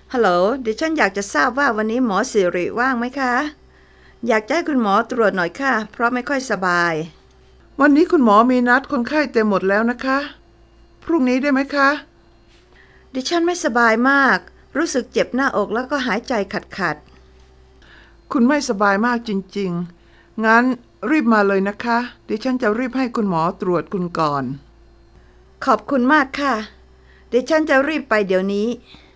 ฮัลโหลดิฉันอยากจะทราบว่าวันนี้หมอสิริว่างไหมคะอยากจะให้คุณหมอตรวจหน่อยค่ะเพราะไม่ค่อยสบายวันนี้คุณหมอมีนัดคนไข้เต็มหมดแล้วนะคะพรุ่งนี้ได้ไหมคะดิฉันไม่สบายมากรู้สึกเจ็บหน้าอกแล้วก็หายใจขัดคุณไม่สบายมากจริงๆงั้นรีบมาเลยนะคะดิฉันจะรีบให้คุณหมอตรวจคุณก่อนๆขอบคุณมากค่ะดิฉันจะรีบไปเดี๋ยวนี้